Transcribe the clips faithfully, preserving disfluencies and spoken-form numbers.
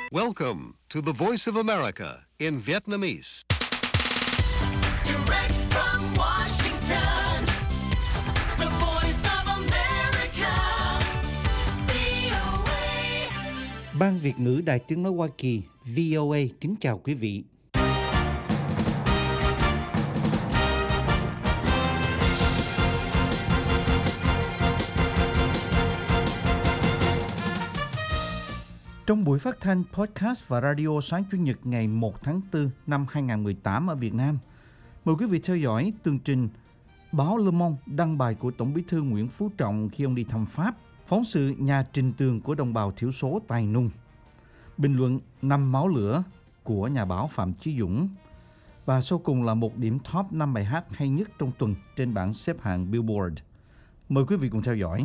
Welcome to the Voice of America in Vietnamese. Direct from Washington, the Voice of America, vê o a. Ban Việt ngữ Đài Tiếng nói Hoa Kỳ vê o a kính chào quý vị. Trong buổi phát thanh, podcast và radio sáng Chủ nhật ngày một tháng tư năm hai nghìn không trăm mười tám ở Việt Nam, mời quý vị theo dõi tường trình báo Le Monde đăng bài của Tổng Bí thư Nguyễn Phú Trọng khi ông đi thăm Pháp, phóng sự nhà trình tường của đồng bào thiểu số Tài Nung, bình luận năm máu lửa của nhà báo Phạm Chí Dũng, và sau cùng là một điểm top năm bài hát hay nhất trong tuần trên bảng xếp hạng Billboard. Mời quý vị cùng theo dõi.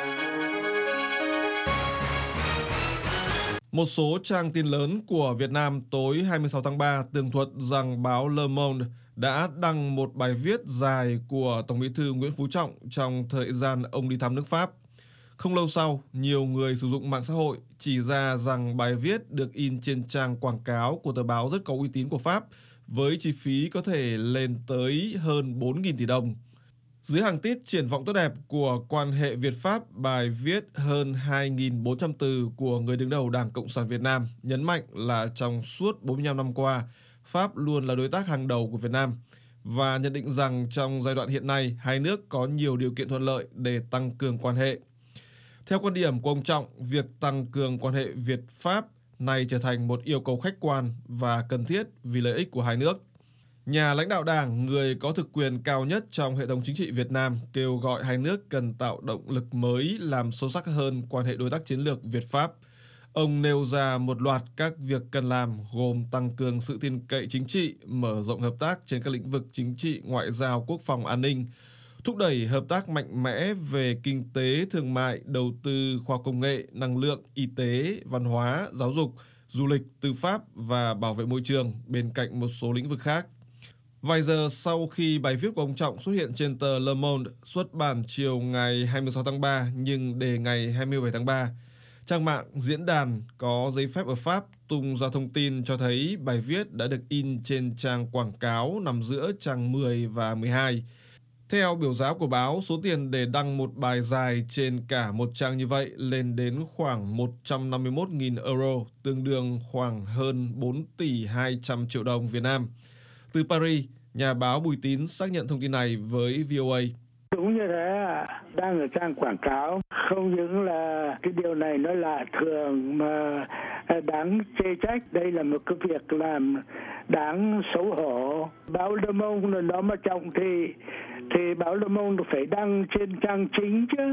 Một số trang tin lớn của Việt Nam tối hai mươi sáu tháng ba tường thuật rằng báo Le Monde đã đăng một bài viết dài của Tổng Bí thư Nguyễn Phú Trọng trong thời gian ông đi thăm nước Pháp. Không lâu sau, nhiều người sử dụng mạng xã hội chỉ ra rằng bài viết được in trên trang quảng cáo của tờ báo rất có uy tín của Pháp với chi phí có thể lên tới hơn bốn nghìn tỷ đồng. Dưới hàng tít triển vọng tốt đẹp của quan hệ Việt-Pháp, bài viết hơn hai nghìn bốn trăm từ của người đứng đầu Đảng Cộng sản Việt Nam nhấn mạnh là trong suốt bốn mươi lăm năm qua, Pháp luôn là đối tác hàng đầu của Việt Nam và nhận định rằng trong giai đoạn hiện nay, hai nước có nhiều điều kiện thuận lợi để tăng cường quan hệ. Theo quan điểm của ông Trọng, việc tăng cường quan hệ Việt-Pháp này trở thành một yêu cầu khách quan và cần thiết vì lợi ích của hai nước. Nhà lãnh đạo Đảng, người có thực quyền cao nhất trong hệ thống chính trị Việt Nam, kêu gọi hai nước cần tạo động lực mới làm sâu sắc hơn quan hệ đối tác chiến lược Việt-Pháp. Ông nêu ra một loạt các việc cần làm gồm tăng cường sự tin cậy chính trị, mở rộng hợp tác trên các lĩnh vực chính trị, ngoại giao, quốc phòng, an ninh, thúc đẩy hợp tác mạnh mẽ về kinh tế, thương mại, đầu tư, khoa học công nghệ, năng lượng, y tế, văn hóa, giáo dục, du lịch, tư pháp và bảo vệ môi trường bên cạnh một số lĩnh vực khác. Vài giờ sau khi bài viết của ông Trọng xuất hiện trên tờ Le Monde xuất bản chiều ngày hai mươi sáu tháng ba nhưng đề ngày hai mươi bảy tháng ba, trang mạng diễn đàn có giấy phép ở Pháp tung ra thông tin cho thấy bài viết đã được in trên trang quảng cáo nằm giữa trang mười và mười hai. Theo biểu giá của báo, số tiền để đăng một bài dài trên cả một trang như vậy lên đến khoảng một trăm năm mươi mốt nghìn euro, tương đương khoảng hơn bốn tỷ hai trăm triệu đồng Việt Nam. Từ Paris, nhà báo Bùi Tín xác nhận thông tin này với vê o a. Đúng như thế ạ, đang ở trang quảng cáo. Không những là cái điều này nó là thường mà đáng chê trách. Đây là một cái việc làm đáng xấu hổ. Báo Le Monde nó mà trọng thì thì báo Le Monde phải đăng trên trang chính chứ.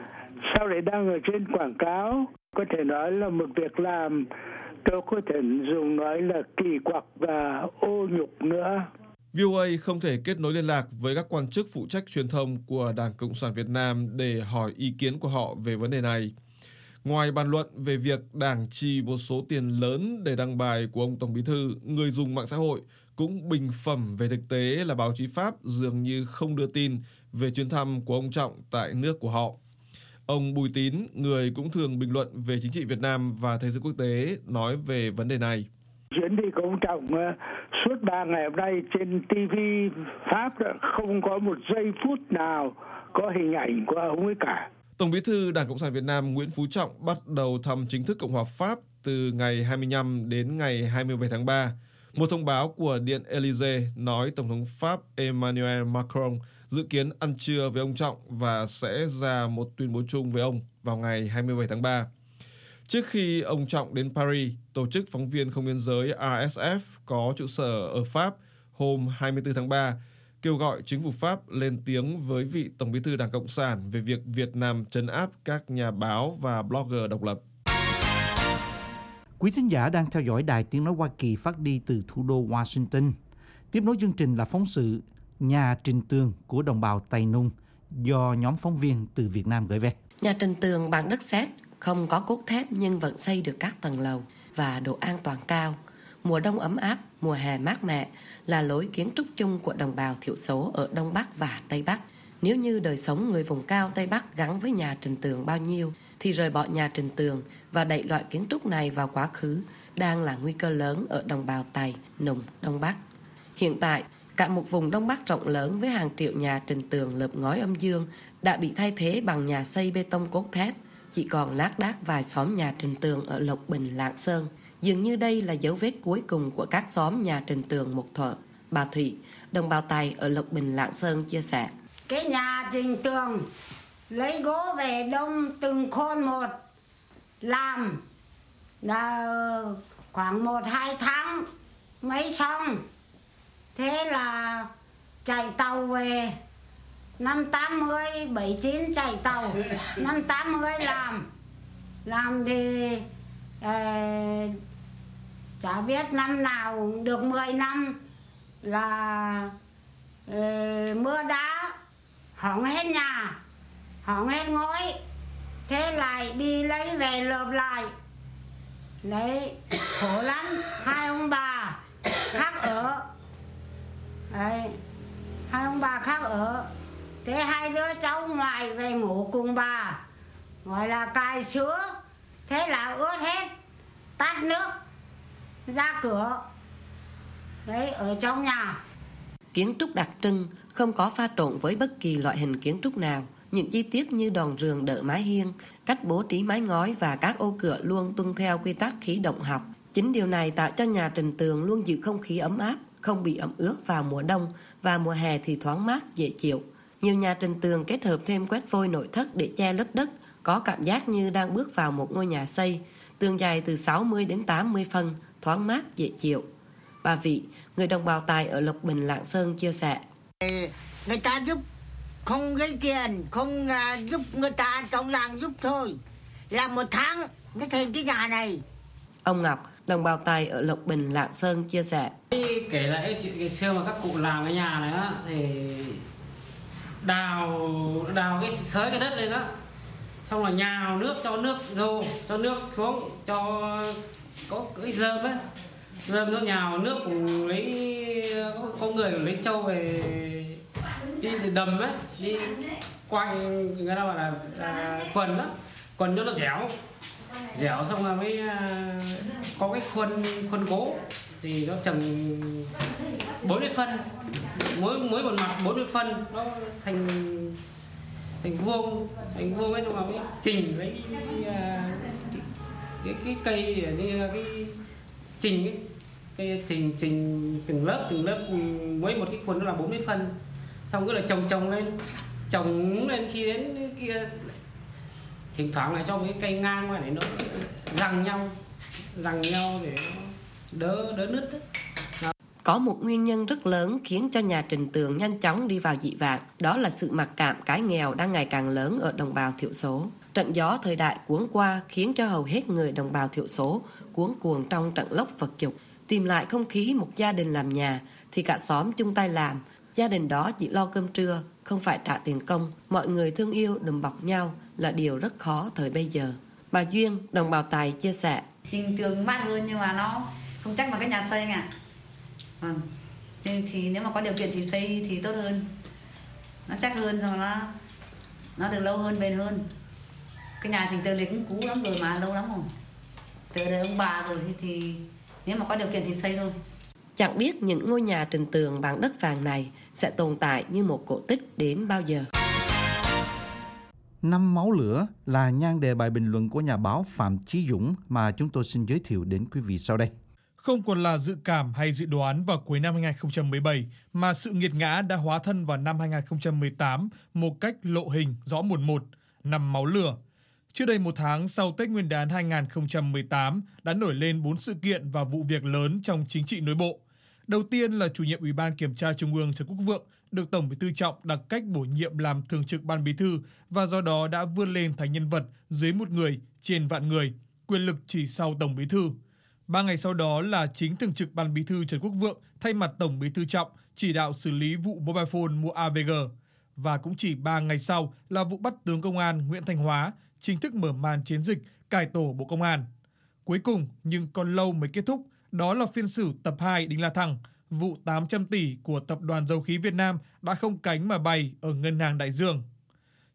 Sao lại đăng ở trên quảng cáo? Có thể nói là một việc làm tôi có thể dùng nói là kỳ quặc và ô nhục nữa. vê o a không thể kết nối liên lạc với các quan chức phụ trách truyền thông của Đảng Cộng sản Việt Nam để hỏi ý kiến của họ về vấn đề này. Ngoài bàn luận về việc Đảng chi một số tiền lớn để đăng bài của ông Tổng Bí thư, người dùng mạng xã hội cũng bình phẩm về thực tế là báo chí Pháp dường như không đưa tin về chuyến thăm của ông Trọng tại nước của họ. Ông Bùi Tín, người cũng thường bình luận về chính trị Việt Nam và thế giới quốc tế, nói về vấn đề này. Chuyến đi của ông Trọng suốt ba ngày hôm nay trên ti vi Pháp không có một giây phút nào có hình ảnh của ông ấy cả. Tổng Bí thư Đảng Cộng sản Việt Nam Nguyễn Phú Trọng bắt đầu thăm chính thức Cộng hòa Pháp từ ngày hai mươi lăm đến ngày hai mươi bảy tháng ba. Một thông báo của Điện Élysée nói Tổng thống Pháp Emmanuel Macron dự kiến ăn trưa với ông Trọng và sẽ ra một tuyên bố chung với ông vào ngày hai mươi bảy tháng ba. Trước khi ông Trọng đến Paris, tổ chức phóng viên không biên giới rờ ét ép có trụ sở ở Pháp hôm hai mươi tư tháng ba kêu gọi chính phủ Pháp lên tiếng với vị Tổng Bí thư Đảng Cộng sản về việc Việt Nam trấn áp các nhà báo và blogger độc lập. Quý thính giả đang theo dõi Đài Tiếng nói Hoa Kỳ phát đi từ thủ đô Washington. Tiếp nối chương trình là phóng sự Nhà trình tường của đồng bào Tài Nung do nhóm phóng viên từ Việt Nam gửi về. Nhà trình tường bằng đất sét, không có cốt thép nhưng vẫn xây được các tầng lầu và độ an toàn cao. Mùa đông ấm áp, mùa hè mát mẻ là lối kiến trúc chung của đồng bào thiểu số ở Đông Bắc và Tây Bắc. Nếu như đời sống người vùng cao Tây Bắc gắn với nhà trình tường bao nhiêu, thì rời bỏ nhà trình tường và đẩy loại kiến trúc này vào quá khứ đang là nguy cơ lớn ở đồng bào Tày, Nùng, Đông Bắc. Hiện tại, cả một vùng Đông Bắc rộng lớn với hàng triệu nhà trình tường lợp ngói âm dương đã bị thay thế bằng nhà xây bê tông cốt thép, chỉ còn lác đác vài xóm nhà trình tường ở Lộc Bình, Lạng Sơn. Dường như đây là dấu vết cuối cùng của các xóm nhà trình tường một thuở. Bà Thủy, đồng bào Tày ở Lộc Bình, Lạng Sơn chia sẻ. Cái nhà trình tường lấy gỗ về đông từng khôn một làm là khoảng một hai tháng mới xong. Thế là chạy tàu về năm tám mươi, bảy chín chạy tàu, năm tám mươi làm. Làm thì eh, chả biết năm nào được mười năm là eh, mưa đá hỏng hết nhà, hỏng hết ngói. Thế lại đi lấy về lợp lại. Đấy, khổ lắm, hai ông bà khác ở. Đấy, hai ông bà khác ở. Thế hai đứa cháu ngoại về ngủ cùng bà, gọi là cài sữa. Thế là ướt hết, tắt nước, ra cửa. Đấy, ở trong nhà. Kiến trúc đặc trưng, không có pha trộn với bất kỳ loại hình kiến trúc nào. Những chi tiết như đòn rường đỡ mái hiên, cách bố trí mái ngói và các ô cửa luôn tuân theo quy tắc khí động học. Chính điều này tạo cho nhà trình tường luôn giữ không khí ấm áp, không bị ẩm ướt vào mùa đông và mùa hè thì thoáng mát, dễ chịu. Nhiều nhà trình tường kết hợp thêm quét vôi nội thất để che lớp đất, có cảm giác như đang bước vào một ngôi nhà xây. Tường dài từ sáu mươi đến tám mươi phân, thoáng mát, dễ chịu. Bà Vị, người đồng bào Tài ở Lộc Bình, Lạng Sơn chia sẻ. Người ta giúp không lấy tiền, không uh, giúp người ta trong làng giúp thôi. Làm một tháng mới thành cái nhà này. Ông Ngọc, đồng bào Tài ở Lộc Bình, Lạng Sơn chia sẻ. Kể lại cái chuyện ngày xưa mà các cụ làm cái nhà này á, thì đào đào cái xới cái đất lên đó, xong là nhào nước, cho nước vô, cho nước xuống, cho có cái rơm ấy, rơm nó nhào nước cùng lấy có, có người lấy trâu về đi đầm ấy, đi quanh người ta gọi là, là quần đó, quần cho nó dẻo, dẻo xong rồi mới uh, có cái khuôn khuôn gỗ thì nó trồng bốn mươi phân, mỗi mỗi một mặt bốn mươi phân, nó thành thành vuông, thành vuông ấy, xong rồi mới chỉnh lấy cái, cái cái cây như cái chỉnh cái cây chỉnh chỉnh từng lớp từng lớp, mỗi một cái khuôn nó là bốn mươi phân, xong cứ là trồng trồng lên, trồng lên khi đến kia thỉnh thoảng lại cho một cái cây ngang qua để nó giằng nhau, giằng nhau để nó đỡ đỡ nứt ấy. Có một nguyên nhân rất lớn khiến cho nhà trình tường nhanh chóng đi vào dị vãng, đó là sự mặc cảm cái nghèo đang ngày càng lớn ở đồng bào thiểu số. Trận gió thời đại cuốn qua khiến cho hầu hết người đồng bào thiểu số cuống cuồng trong trận lốc vật dục. Tìm lại không khí một gia đình làm nhà thì cả xóm chung tay làm. Gia đình đó chỉ lo cơm trưa, không phải trả tiền công. Mọi người thương yêu đùm bọc nhau là điều rất khó thời bây giờ. Bà Duyên, đồng bào Tài chia sẻ. Trình tường mát hơn nhưng mà nó không chắc bằng cái nhà xây anh ạ. Vâng. Thì, thì nếu mà có điều kiện thì xây thì tốt hơn. Nó chắc hơn, rồi nó nó được lâu hơn, bền hơn. Cái nhà trình tường thì cũng cũ lắm rồi mà, lâu lắm rồi. Từ đời ông bà rồi thì, thì nếu mà có điều kiện thì xây thôi. Chẳng biết những ngôi nhà trình tường bằng đất vàng này sẽ tồn tại như một cổ tích đến bao giờ. Năm máu lửa là nhan đề bài bình luận của nhà báo Phạm Chí Dũng mà chúng tôi xin giới thiệu đến quý vị sau đây. Không còn là dự cảm hay dự đoán vào cuối năm hai không một bảy, mà sự nghiệt ngã đã hóa thân vào năm hai không một tám một cách lộ hình rõ mồn một, năm máu lửa. Trước đây một tháng sau Tết Nguyên đán hai không một tám đã nổi lên bốn sự kiện và vụ việc lớn trong chính trị nội bộ. Đầu tiên là chủ nhiệm Ủy ban Kiểm tra Trung ương Trần Quốc Vượng được Tổng Bí thư Trọng đặc cách bổ nhiệm làm thường trực Ban Bí thư và do đó đã vươn lên thành nhân vật dưới một người trên vạn người, quyền lực chỉ sau Tổng Bí thư. Ba ngày sau đó là chính thường trực Ban Bí thư Trần Quốc Vượng thay mặt Tổng Bí thư Trọng chỉ đạo xử lý vụ Mobile Phone mua a vê giê. Và cũng chỉ ba ngày sau là vụ bắt tướng công an Nguyễn Thanh Hóa chính thức mở màn chiến dịch cải tổ Bộ Công an. Cuối cùng nhưng còn lâu mới kết thúc, đó là phiên xử tập hai Đinh La Thăng, vụ tám trăm tỷ của Tập đoàn Dầu khí Việt Nam đã không cánh mà bay ở Ngân hàng Đại Dương.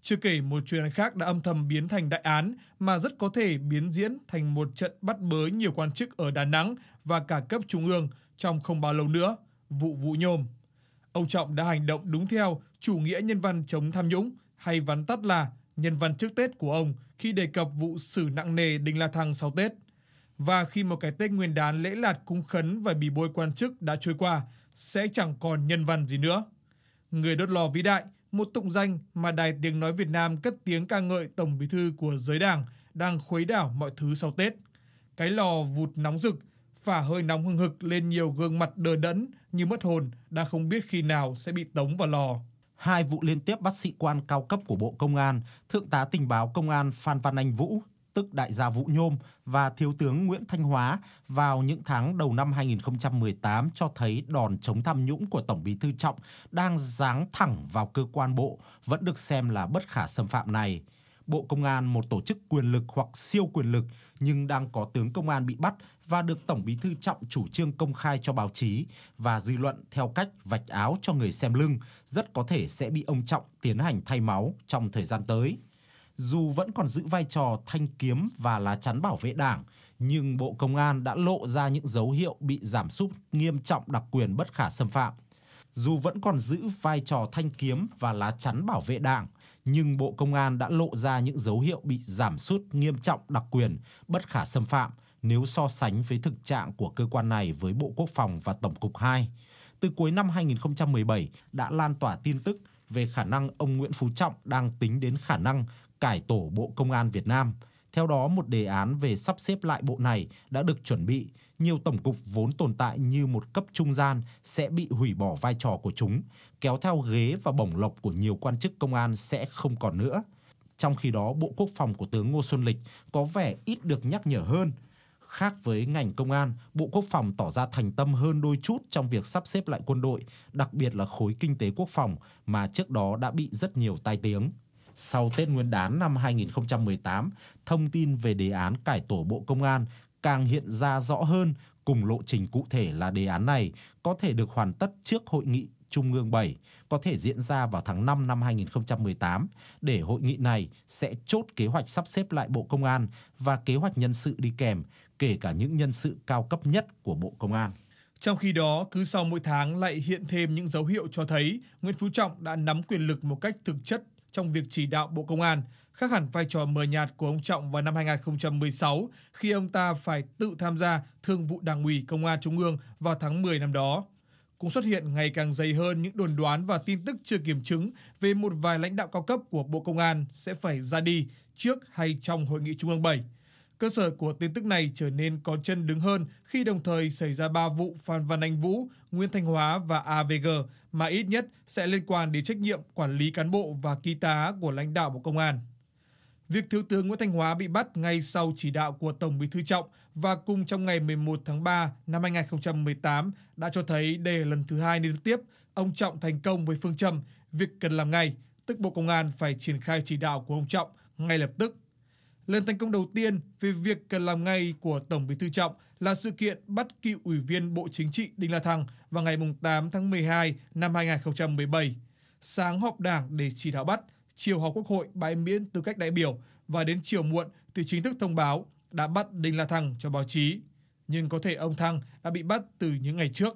Chưa kể một chuyên án khác đã âm thầm biến thành đại án mà rất có thể biến diễn thành một trận bắt bớ nhiều quan chức ở Đà Nẵng và cả cấp trung ương trong không bao lâu nữa, vụ Vũ Nhôm. Ông Trọng đã hành động đúng theo chủ nghĩa nhân văn chống tham nhũng, hay vắn tắt là nhân văn trước Tết của ông khi đề cập vụ xử nặng nề Đinh La Thăng sau Tết. Và khi một cái Tết Nguyên đán lễ lạt cúng khấn và bì bôi quan chức đã trôi qua, sẽ chẳng còn nhân văn gì nữa. Người đốt lò vĩ đại, một tụng danh mà Đài Tiếng Nói Việt Nam cất tiếng ca ngợi Tổng Bí thư của giới đảng đang khuấy đảo mọi thứ sau Tết. Cái lò vụt nóng rực, phả hơi nóng hừng hực lên nhiều gương mặt đờ đẫn như mất hồn, đang không biết khi nào sẽ bị tống vào lò. Hai vụ liên tiếp bắt sĩ quan cao cấp của Bộ Công an, Thượng tá Tình báo Công an Phan Văn Anh Vũ, tức đại gia Vũ Nhôm, và Thiếu tướng Nguyễn Thanh Hóa vào những tháng đầu năm hai nghìn không trăm mười tám cho thấy đòn chống tham nhũng của Tổng Bí thư Trọng đang giáng thẳng vào cơ quan bộ vẫn được xem là bất khả xâm phạm này. Bộ Công an, một tổ chức quyền lực hoặc siêu quyền lực nhưng đang có tướng công an bị bắt và được Tổng Bí thư Trọng chủ trương công khai cho báo chí và dư luận theo cách vạch áo cho người xem lưng, rất có thể sẽ bị ông Trọng tiến hành thay máu trong thời gian tới. Dù vẫn còn giữ vai trò thanh kiếm và lá chắn bảo vệ Đảng, nhưng Bộ Công an đã lộ ra những dấu hiệu bị giảm sút nghiêm trọng đặc quyền bất khả xâm phạm. Dù vẫn còn giữ vai trò thanh kiếm và lá chắn bảo vệ Đảng, nhưng Bộ Công an đã lộ ra những dấu hiệu bị giảm sút nghiêm trọng đặc quyền bất khả xâm phạm nếu so sánh với thực trạng của cơ quan này với Bộ Quốc phòng và Tổng cục hai. Từ cuối năm hai nghìn không trăm mười bảy đã lan tỏa tin tức về khả năng ông Nguyễn Phú Trọng đang tính đến khả năng cải tổ Bộ Công an Việt Nam. Theo đó, một đề án về sắp xếp lại bộ này đã được chuẩn bị. Nhiều tổng cục vốn tồn tại như một cấp trung gian sẽ bị hủy bỏ vai trò của chúng, kéo theo ghế và bổng lộc của nhiều quan chức công an sẽ không còn nữa. Trong khi đó, Bộ Quốc phòng của tướng Ngô Xuân Lịch có vẻ ít được nhắc nhở hơn. Khác với ngành công an, Bộ Quốc phòng tỏ ra thành tâm hơn đôi chút trong việc sắp xếp lại quân đội, đặc biệt là khối kinh tế quốc phòng mà trước đó đã bị rất nhiều tai tiếng. Sau Tết Nguyên đán năm hai nghìn không trăm mười tám, thông tin về đề án cải tổ Bộ Công an càng hiện ra rõ hơn, cùng lộ trình cụ thể là đề án này có thể được hoàn tất trước Hội nghị Trung ương bảy, có thể diễn ra vào tháng năm năm hai nghìn không trăm mười tám, để hội nghị này sẽ chốt kế hoạch sắp xếp lại Bộ Công an và kế hoạch nhân sự đi kèm, kể cả những nhân sự cao cấp nhất của Bộ Công an. Trong khi đó, cứ sau mỗi tháng lại hiện thêm những dấu hiệu cho thấy Nguyễn Phú Trọng đã nắm quyền lực một cách thực chất trong việc chỉ đạo Bộ Công an, khác hẳn vai trò mờ nhạt của ông Trọng vào năm hai nghìn không trăm mười sáu khi ông ta phải tự tham gia Thương vụ Đảng ủy Công an Trung ương vào tháng mười năm đó. Cũng xuất hiện ngày càng dày hơn những đồn đoán và tin tức chưa kiểm chứng về một vài lãnh đạo cao cấp của Bộ Công an sẽ phải ra đi trước hay trong Hội nghị Trung ương bảy. Cơ sở của tin tức này trở nên có chân đứng hơn khi đồng thời xảy ra ba vụ Phan Văn Anh Vũ, Nguyễn Thanh Hóa và a vê giê mà ít nhất sẽ liên quan đến trách nhiệm quản lý cán bộ và ký tá của lãnh đạo Bộ Công an. Việc Thiếu tướng Nguyễn Thanh Hóa bị bắt ngay sau chỉ đạo của Tổng Bí thư Trọng và cùng trong ngày mười một tháng ba năm hai nghìn không trăm mười tám đã cho thấy đây là lần thứ hai liên tiếp ông Trọng thành công với phương châm việc cần làm ngay, tức Bộ Công an phải triển khai chỉ đạo của ông Trọng ngay lập tức. Lần thành công đầu tiên về việc cần làm ngay của Tổng Bí thư Trọng là sự kiện bắt cựu Ủy viên Bộ Chính trị Đinh La Thăng vào ngày tám tháng mười hai năm hai nghìn không trăm mười bảy. Sáng họp Đảng để chỉ đạo bắt, chiều họp Quốc hội bãi miễn tư cách đại biểu và đến chiều muộn thì chính thức thông báo đã bắt Đinh La Thăng cho báo chí. Nhưng có thể ông Thăng đã bị bắt từ những ngày trước.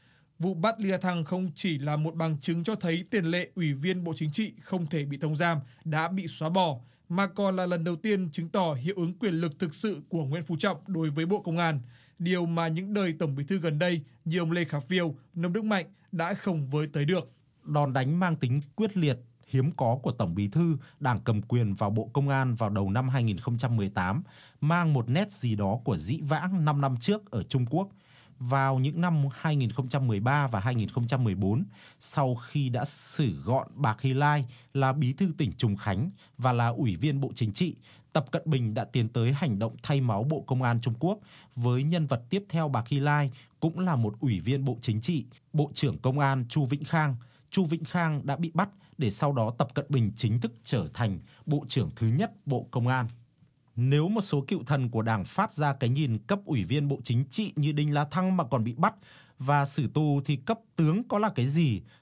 Vụ bắt Đinh La Thăng không chỉ là một bằng chứng cho thấy tiền lệ Ủy viên Bộ Chính trị không thể bị thông giam đã bị xóa bỏ, mà còn là lần đầu tiên chứng tỏ hiệu ứng quyền lực thực sự của Nguyễn Phú Trọng đối với Bộ Công an, điều mà những đời Tổng Bí thư gần đây như ông Lê Khả Phiêu, Nông Đức Mạnh đã không với tới được. Đòn đánh mang tính quyết liệt, hiếm có của Tổng Bí thư, Đảng cầm quyền vào Bộ Công an vào đầu năm hai nghìn không trăm mười tám mang một nét gì đó của dĩ vãng năm năm trước ở Trung Quốc. Vào những năm hai nghìn không trăm mười ba và hai nghìn không trăm mười bốn, sau khi đã xử gọn Bạc Hy Lai là bí thư tỉnh Trùng Khánh và là ủy viên Bộ Chính trị, Tập Cận Bình đã tiến tới hành động thay máu Bộ Công an Trung Quốc, với nhân vật tiếp theo Bạc Hy Lai cũng là một ủy viên Bộ Chính trị, Bộ trưởng Công an Chu Vĩnh Khang. Chu Vĩnh Khang đã bị bắt để sau đó Tập Cận Bình chính thức trở thành Bộ trưởng thứ nhất Bộ Công an. Nếu một số cựu thần của Đảng phát ra cái nhìn cấp ủy viên Bộ Chính trị như Đinh La Thăng mà còn bị bắt và xử tù thì cấp tướng có là cái gì,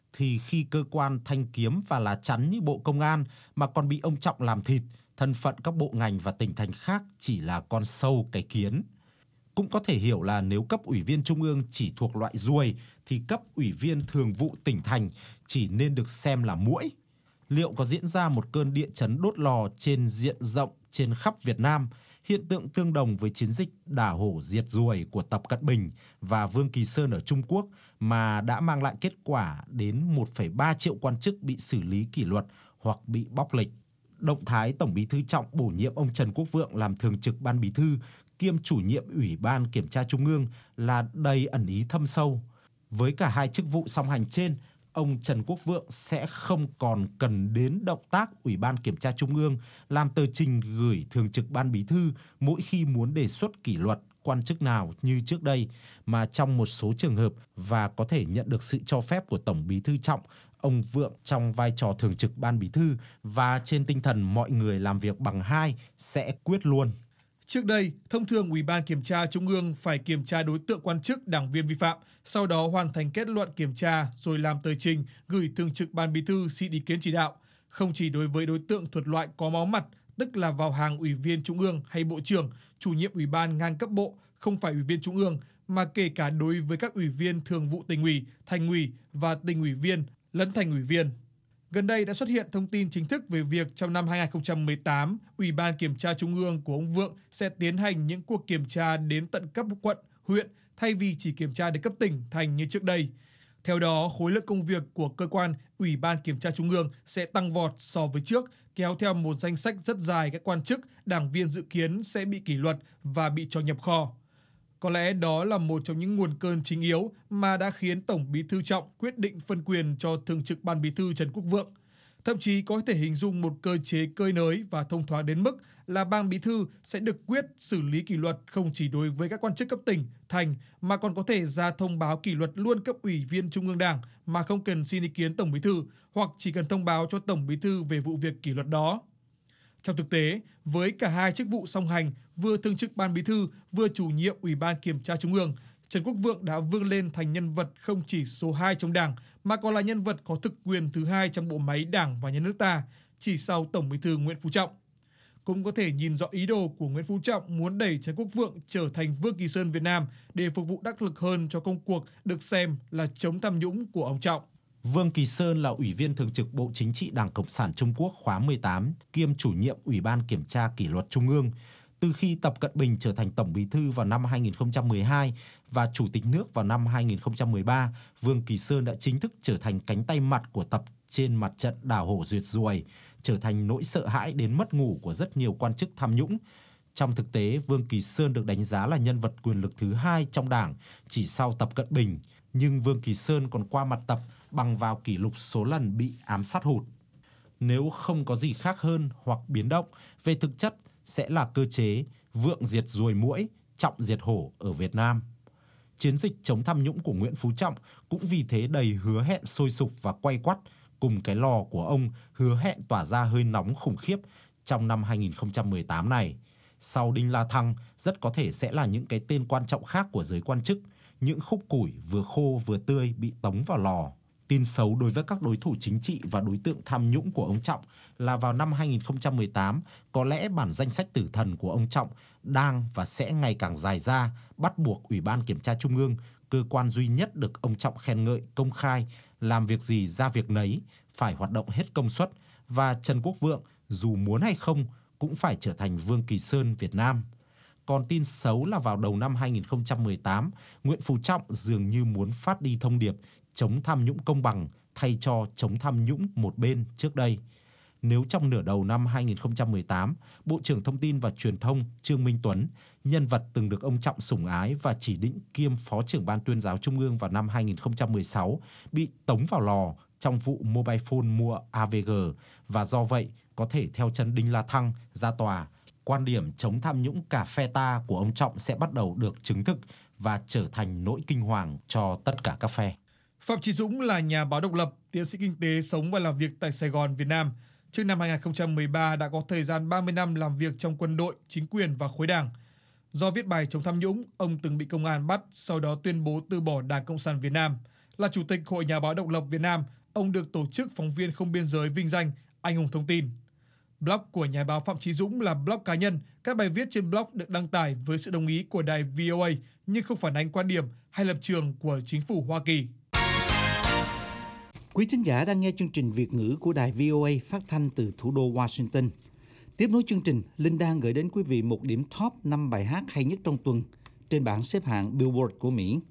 thì khi cơ quan thanh kiếm và lá chắn như Bộ Công an mà còn bị ông Trọng làm thịt, thân phận các bộ ngành và tỉnh thành khác chỉ là con sâu cái kiến. Cũng có thể hiểu là nếu cấp ủy viên trung ương chỉ thuộc loại ruồi thì cấp ủy viên thường vụ tỉnh thành chỉ nên được xem là muỗi. Liệu có diễn ra một cơn địa chấn đốt lò trên diện rộng trên khắp Việt Nam, hiện tượng tương đồng với chiến dịch đả hổ diệt ruồi của Tập Cận Bình và Vương Kỳ Sơn ở Trung Quốc mà đã mang lại kết quả đến một phẩy ba triệu quan chức bị xử lý kỷ luật hoặc bị bóc lịch? Động thái Tổng Bí thư Trọng bổ nhiệm ông Trần Quốc Vượng làm thường trực Ban Bí thư kiêm chủ nhiệm Ủy ban Kiểm tra Trung ương là đầy ẩn ý thâm sâu. Với cả hai chức vụ song hành trên, ông Trần Quốc Vượng sẽ không còn cần đến động tác Ủy ban Kiểm tra Trung ương làm tờ trình gửi thường trực Ban Bí thư mỗi khi muốn đề xuất kỷ luật quan chức nào như trước đây, mà trong một số trường hợp và có thể nhận được sự cho phép của Tổng Bí thư Trọng, ông Vượng trong vai trò thường trực Ban Bí thư và trên tinh thần mọi người làm việc bằng hai sẽ quyết luôn. Trước đây, thông thường Ủy ban Kiểm tra Trung ương phải kiểm tra đối tượng quan chức, đảng viên vi phạm, sau đó hoàn thành kết luận kiểm tra rồi làm tờ trình gửi thường trực Ban Bí thư xin ý kiến chỉ đạo. Không chỉ đối với đối tượng thuộc loại có máu mặt, tức là vào hàng Ủy viên Trung ương hay Bộ trưởng, chủ nhiệm Ủy ban ngang cấp bộ, không phải Ủy viên Trung ương, mà kể cả đối với các Ủy viên Thường vụ Tỉnh ủy, Thành ủy và Tỉnh ủy viên lẫn Thành ủy viên. Gần đây đã xuất hiện thông tin chính thức về việc trong năm hai không một tám, Ủy ban Kiểm tra Trung ương của ông Vượng sẽ tiến hành những cuộc kiểm tra đến tận cấp quận, huyện thay vì chỉ kiểm tra đến cấp tỉnh, thành như trước đây. Theo đó, khối lượng công việc của cơ quan Ủy ban Kiểm tra Trung ương sẽ tăng vọt so với trước, kéo theo một danh sách rất dài các quan chức, đảng viên dự kiến sẽ bị kỷ luật và bị cho nhập kho. Có lẽ đó là một trong những nguồn cơn chính yếu mà đã khiến Tổng Bí thư Trọng quyết định phân quyền cho thường trực Ban Bí thư Trần Quốc Vượng. Thậm chí có thể hình dung một cơ chế cơi nới và thông thoáng đến mức là Ban Bí thư sẽ được quyết xử lý kỷ luật không chỉ đối với các quan chức cấp tỉnh, thành mà còn có thể ra thông báo kỷ luật luôn cấp ủy viên Trung ương Đảng mà không cần xin ý kiến Tổng Bí thư hoặc chỉ cần thông báo cho Tổng Bí thư về vụ việc kỷ luật đó. Trong thực tế, với cả hai chức vụ song hành, vừa thường trực Ban Bí thư, vừa chủ nhiệm Ủy ban Kiểm tra Trung ương, Trần Quốc Vượng đã vươn lên thành nhân vật không chỉ số hai trong Đảng, mà còn là nhân vật có thực quyền thứ hai trong bộ máy Đảng và Nhà nước ta, chỉ sau Tổng Bí thư Nguyễn Phú Trọng. Cũng có thể nhìn rõ ý đồ của Nguyễn Phú Trọng muốn đẩy Trần Quốc Vượng trở thành Vương Kỳ Sơn Việt Nam để phục vụ đắc lực hơn cho công cuộc được xem là chống tham nhũng của ông Trọng. Vương Kỳ Sơn là Ủy viên Thường trực Bộ Chính trị Đảng Cộng sản Trung Quốc khóa mười tám, kiêm chủ nhiệm Ủy ban Kiểm tra Kỷ luật Trung ương. Từ khi Tập Cận Bình trở thành Tổng Bí thư vào năm hai không một hai và Chủ tịch nước vào năm hai không một ba, Vương Kỳ Sơn đã chính thức trở thành cánh tay mặt của Tập trên mặt trận đả hổ diệt ruồi, trở thành nỗi sợ hãi đến mất ngủ của rất nhiều quan chức tham nhũng. Trong thực tế, Vương Kỳ Sơn được đánh giá là nhân vật quyền lực thứ hai trong Đảng, chỉ sau Tập Cận Bình. Nhưng Vương Kỳ Sơn còn qua mặt Tập bằng vào kỷ lục số lần bị ám sát hụt. Nếu không có gì khác hơn hoặc biến động, về thực chất sẽ là cơ chế Vượng diệt ruồi muỗi, Trọng diệt hổ ở Việt Nam. Chiến dịch chống tham nhũng của Nguyễn Phú Trọng cũng vì thế đầy hứa hẹn sôi sục và quay quắt, cùng cái lò của ông hứa hẹn tỏa ra hơi nóng khủng khiếp trong năm hai không một tám này. Sau Đinh La Thăng, rất có thể sẽ là những cái tên quan trọng khác của giới quan chức, những khúc củi vừa khô vừa tươi bị tống vào lò. Tin xấu đối với các đối thủ chính trị và đối tượng tham nhũng của ông Trọng là vào năm hai không một tám, có lẽ bản danh sách tử thần của ông Trọng đang và sẽ ngày càng dài ra, bắt buộc Ủy ban Kiểm tra Trung ương, cơ quan duy nhất được ông Trọng khen ngợi công khai, làm việc gì ra việc nấy, phải hoạt động hết công suất, và Trần Quốc Vượng dù muốn hay không cũng phải trở thành Vương Kỳ Sơn Việt Nam. Còn tin xấu là vào đầu năm hai không một tám, Nguyễn Phú Trọng dường như muốn phát đi thông điệp chống tham nhũng công bằng thay cho chống tham nhũng một bên trước đây. Nếu trong nửa đầu năm hai không một tám, Bộ trưởng Thông tin và Truyền thông Trương Minh Tuấn, nhân vật từng được ông Trọng sủng ái và chỉ định kiêm Phó trưởng Ban Tuyên giáo Trung ương vào năm hai không một sáu, bị tống vào lò trong vụ Mobile Phone mua a vê giê và do vậy có thể theo chân Đinh La Thăng ra tòa, quan điểm chống tham nhũng cả phe ta của ông Trọng sẽ bắt đầu được chứng thực và trở thành nỗi kinh hoàng cho tất cả các phe. Phạm Chí Dũng là nhà báo độc lập, tiến sĩ kinh tế, sống và làm việc tại Sài Gòn, Việt Nam. Trước năm hai không một ba đã có thời gian ba mươi năm làm việc trong quân đội, chính quyền và khối đảng. Do viết bài chống tham nhũng, ông từng bị công an bắt, sau đó tuyên bố từ bỏ Đảng Cộng sản Việt Nam. Là Chủ tịch Hội Nhà báo độc lập Việt Nam, ông được tổ chức Phóng viên Không Biên giới vinh danh, anh hùng thông tin. Blog của nhà báo Phạm Chí Dũng là blog cá nhân. Các bài viết trên blog được đăng tải với sự đồng ý của đài vê o a nhưng không phản ánh quan điểm hay lập trường của chính phủ Hoa Kỳ. Quý thính giả đang nghe chương trình Việt ngữ của đài vê o a phát thanh từ thủ đô Washington. Tiếp nối chương trình, Linh đang gửi đến quý vị một điểm top năm bài hát hay nhất trong tuần trên bảng xếp hạng Billboard của Mỹ.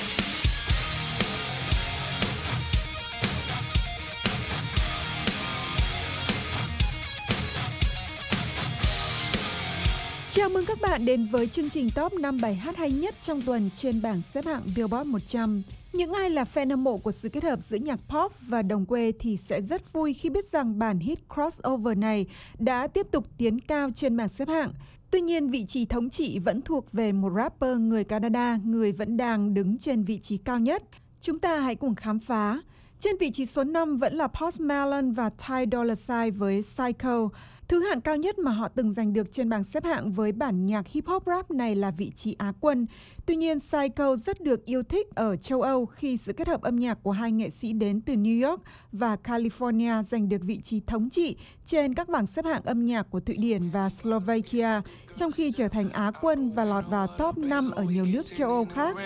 Chào mừng các bạn đến với chương trình top năm bài hát hay nhất trong tuần trên bảng xếp hạng Billboard một trăm. Những ai là fan hâm mộ của sự kết hợp giữa nhạc pop và đồng quê thì sẽ rất vui khi biết rằng bản hit crossover này đã tiếp tục tiến cao trên bảng xếp hạng. Tuy nhiên, vị trí thống trị vẫn thuộc về một rapper người Canada, người vẫn đang đứng trên vị trí cao nhất. Chúng ta hãy cùng khám phá. Trên vị trí số năm vẫn là Post Malone và Ty Dolla $ign với Psycho. Thứ hạng cao nhất mà họ từng giành được trên bảng xếp hạng với bản nhạc hip hop rap này là vị trí Á quân. Tuy nhiên, Psycho rất được yêu thích ở châu Âu khi sự kết hợp âm nhạc của hai nghệ sĩ đến từ New York và California giành được vị trí thống trị trên các bảng xếp hạng âm nhạc của Thụy Điển và Slovakia, trong khi trở thành Á quân và lọt vào top năm ở nhiều nước châu Âu khác.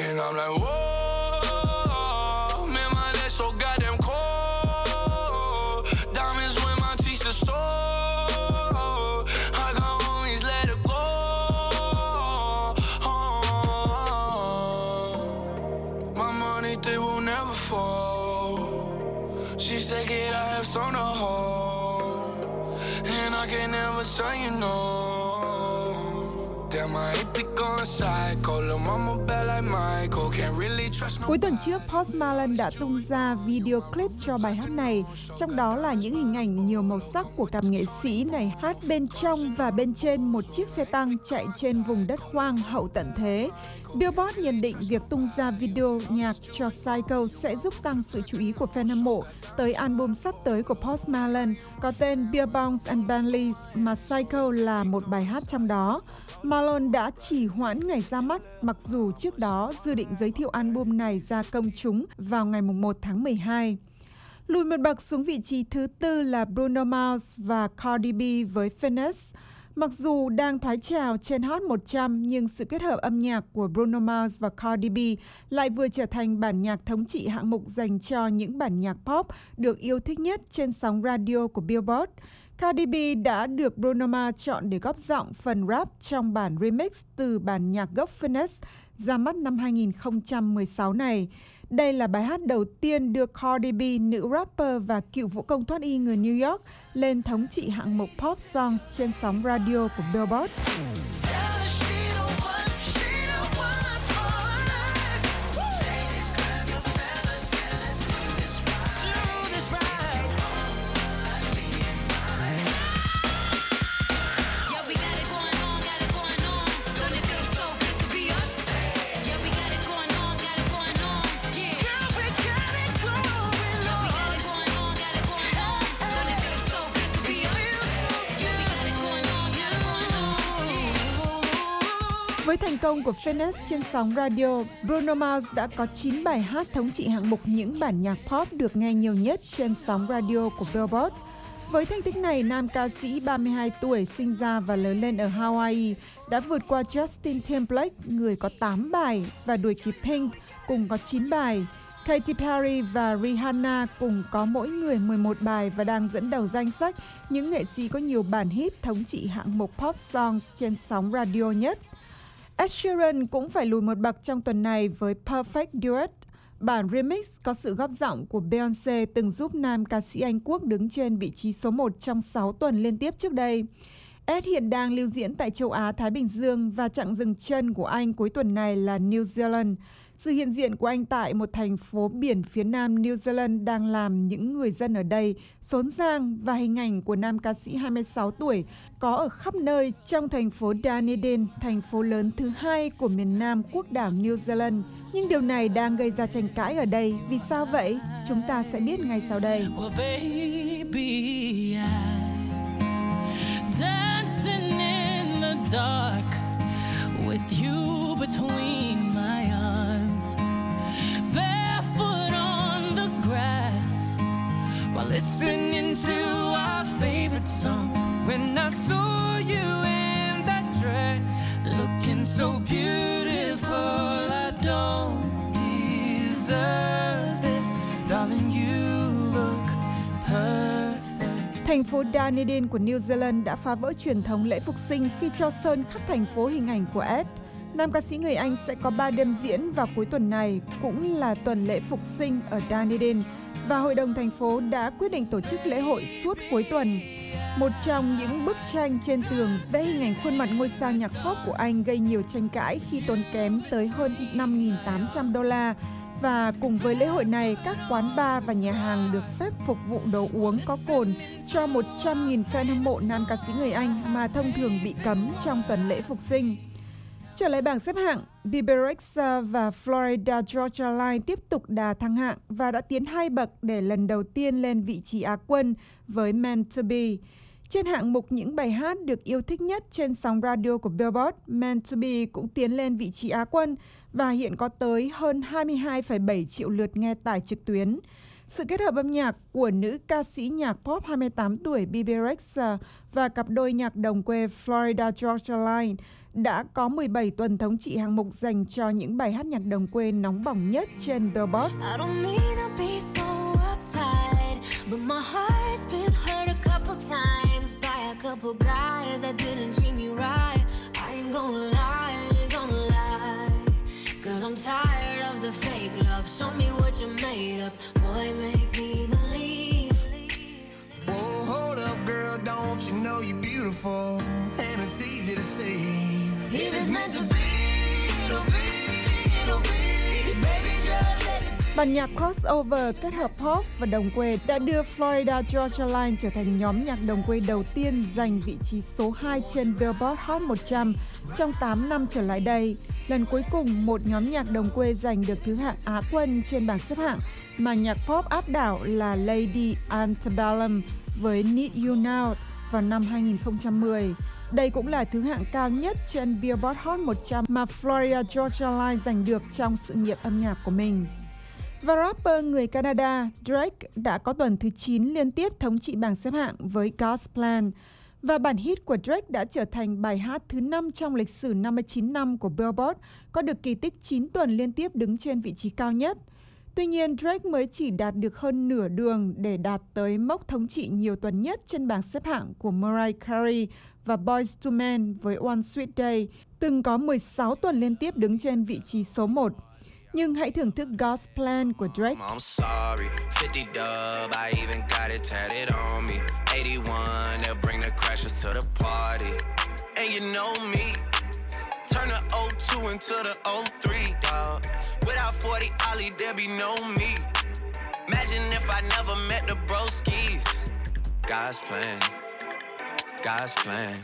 On the whole, and I can never say you no. Damn, I hate to go psycho. Lil' mama bad like Michael. Can't really trust no. Cuối tuần trước, Post Malone đã tung ra video clip cho bài hát này. Trong đó là những hình ảnh nhiều màu sắc của cặp nghệ sĩ này hát bên trong và bên trên một chiếc xe tăng chạy trên vùng đất hoang hậu tận thế. Billboard nhận định việc tung ra video nhạc cho Psycho sẽ giúp tăng sự chú ý của fan hâm mộ tới album sắp tới của Post Malone có tên Beer Bongs and Bentleys mà Psycho là một bài hát trong đó. Malone đã trì hoãn ngày ra mắt mặc dù trước đó dự định giới thiệu album này ra công chúng vào ngày mùng một tháng mười hai. Lùi một bậc xuống vị trí thứ tư là Bruno Mars và Cardi B với Finesse. Mặc dù đang thoái trào trên Hot một trăm, nhưng sự kết hợp âm nhạc của Bruno Mars và Cardi B lại vừa trở thành bản nhạc thống trị hạng mục dành cho những bản nhạc pop được yêu thích nhất trên sóng radio của Billboard. Cardi B đã được Bruno Mars chọn để góp giọng phần rap trong bản remix từ bản nhạc gốc Finesse ra mắt năm hai nghìn không trăm mười sáu này. Đây là bài hát đầu tiên đưa Cardi B, nữ rapper và cựu vũ công thoát y người New York, lên thống trị hạng mục Pop Songs trên sóng radio của Billboard. Với thành công của Finesse trên sóng radio, Bruno Mars đã có chín bài hát thống trị hạng mục những bản nhạc pop được nghe nhiều nhất trên sóng radio của Billboard. Với thành tích này, nam ca sĩ ba mươi hai tuổi sinh ra và lớn lên ở Hawaii đã vượt qua Justin Timberlake, người có tám bài, và đuổi kịp Pink cùng có chín bài. Katy Perry và Rihanna cùng có mỗi người mười một bài và đang dẫn đầu danh sách những nghệ sĩ có nhiều bản hit thống trị hạng mục Pop Songs trên sóng radio nhất. Ed Sheeran cũng phải lùi một bậc trong tuần này với Perfect Duet. Bản remix có sự góp giọng của Beyoncé từng giúp nam ca sĩ Anh Quốc đứng trên vị trí số một trong sáu tuần liên tiếp trước đây. Ed hiện đang lưu diễn tại châu Á Thái Bình Dương và chặng dừng chân của anh cuối tuần này là New Zealand. Sự hiện diện của anh tại một thành phố biển phía nam New Zealand đang làm những người dân ở đây xốn sang, và hình ảnh của nam ca sĩ hai mươi sáu tuổi có ở khắp nơi trong thành phố Dunedin, thành phố lớn thứ hai của miền nam quốc đảo New Zealand. Nhưng điều này đang gây ra tranh cãi ở đây. Vì sao vậy? Chúng ta sẽ biết ngay sau đây. Well, baby, I'm dancing in the dark with you between my arms, barefoot on the grass, so beautiful, I don't deserve this. Darling, you look perfect. Thành phố Dunedin của New Zealand đã phá vỡ truyền thống lễ phục sinh khi cho sơn khắp thành phố hình ảnh của Ed. Nam ca sĩ người Anh sẽ có ba đêm diễn vào cuối tuần này, cũng là tuần lễ phục sinh ở Dunedin, và Hội đồng thành phố đã quyết định tổ chức lễ hội suốt cuối tuần. Một trong những bức tranh trên tường vẽ hình ảnh khuôn mặt ngôi sao nhạc pop của Anh gây nhiều tranh cãi khi tốn kém tới hơn năm nghìn tám trăm đô la. Và cùng với lễ hội này, các quán bar và nhà hàng được phép phục vụ đồ uống có cồn cho một trăm nghìn fan hâm mộ nam ca sĩ người Anh mà thông thường bị cấm trong tuần lễ phục sinh. Trở lại bảng xếp hạng, bê bê Rexha và Florida Georgia Line tiếp tục đà thăng hạng và đã tiến hai bậc để lần đầu tiên lên vị trí Á quân với Meant to Be. Trên hạng mục những bài hát được yêu thích nhất trên sóng radio của Billboard, Meant to Be cũng tiến lên vị trí Á quân và hiện có tới hơn hai mươi hai phẩy bảy triệu lượt nghe tải trực tuyến. Sự kết hợp âm nhạc của nữ ca sĩ nhạc pop hai mươi tám tuổi bê bê Rexha và cặp đôi nhạc đồng quê Florida Georgia Line đã có mười bảy tuần thống trị hạng mục dành cho những bài hát nhạc đồng quê nóng bỏng nhất trên Billboard. But my heart's been hurt a couple times by a couple guys that didn't treat me right. I ain't gonna lie, I ain't gonna lie. Cause I'm tired of the fake love. Show me what you're made of. Boy, make me believe. Whoa, hold up, girl, don't you know you're beautiful? And it's easy to see. If it's meant to be, it'll be, it'll be. Baby, just let it be. Bản nhạc crossover kết hợp pop và đồng quê đã đưa Florida Georgia Line trở thành nhóm nhạc đồng quê đầu tiên giành vị trí số hai trên Billboard Hot một trăm trong tám năm trở lại đây. Lần cuối cùng một nhóm nhạc đồng quê giành được thứ hạng Á quân trên bảng xếp hạng mà nhạc pop áp đảo là Lady Antebellum với Need You Now vào năm hai nghìn không trăm mười. Đây cũng là thứ hạng cao nhất trên Billboard Hot một trăm mà Florida Georgia Line giành được trong sự nghiệp âm nhạc của mình. Và rapper người Canada Drake đã có tuần thứ chín liên tiếp thống trị bảng xếp hạng với God's Plan. Và bản hit của Drake đã trở thành bài hát thứ năm trong lịch sử năm mươi chín năm của Billboard, có được kỳ tích chín tuần liên tiếp đứng trên vị trí cao nhất. Tuy nhiên, Drake mới chỉ đạt được hơn nửa đường để đạt tới mốc thống trị nhiều tuần nhất trên bảng xếp hạng của Mariah Carey và Boyz two Men với One Sweet Day, từng có mười sáu tuần liên tiếp đứng trên vị trí số một. Nhưng hãy thưởng thức God's Plan của Drake. I'm sorry, fifty dub, I even got it tatted on me. eighty-one, they'll bring the crashers to the party. And you know me, turn the oh two into the oh three, dog. Without forty Ollie, there be no me. Imagine if I never met the broskies. God's plan, God's plan.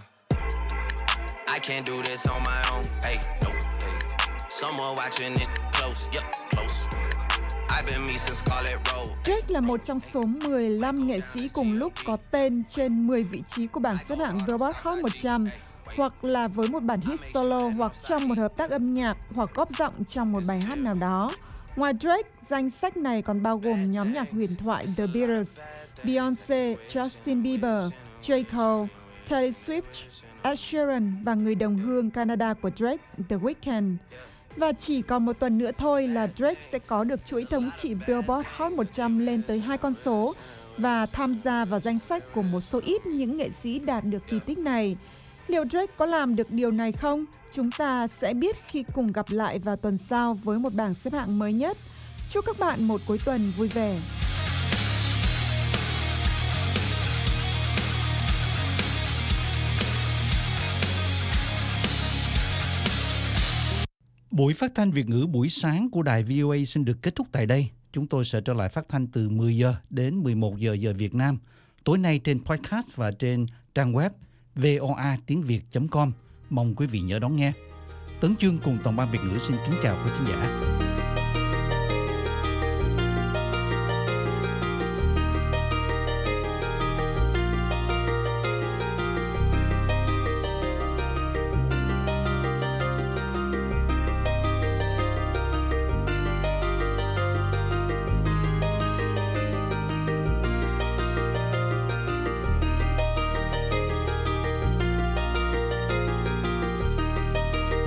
I can't do this on my own, hey, no, hey. Someone watching it close, yep, close. I've been me since Scarlet Road. Drake là một trong số mười lăm nghệ sĩ cùng lúc có tên trên mười vị trí của bảng xếp hạng Billboard Hot một trăm, hoặc là với một bản hit solo, hoặc trong một hợp tác âm nhạc, hoặc góp giọng trong một bài hát nào đó. Ngoài Drake, danh sách này còn bao gồm nhóm nhạc huyền thoại The Beatles, Beyoncé, Justin Bieber, J. Cole, Taylor Swift, Ed Sheeran và người đồng hương Canada của Drake, The Weeknd. Và chỉ còn một tuần nữa thôi là Drake sẽ có được chuỗi thống trị Billboard Hot một trăm lên tới hai con số và tham gia vào danh sách của một số ít những nghệ sĩ đạt được kỳ tích này. Liệu Drake có làm được điều này không? Chúng ta sẽ biết khi cùng gặp lại vào tuần sau với một bảng xếp hạng mới nhất. Chúc các bạn một cuối tuần vui vẻ. Buổi phát thanh Việt ngữ buổi sáng của đài vê o a xin được kết thúc tại đây. Chúng tôi sẽ trở lại phát thanh từ mười giờ đến mười một giờ giờ Việt Nam. Tối nay trên podcast và trên trang web voa tiếng việt chấm com. Mong quý vị nhớ đón nghe. Tấn Chương cùng toàn ban Việt ngữ xin kính chào quý khán giả.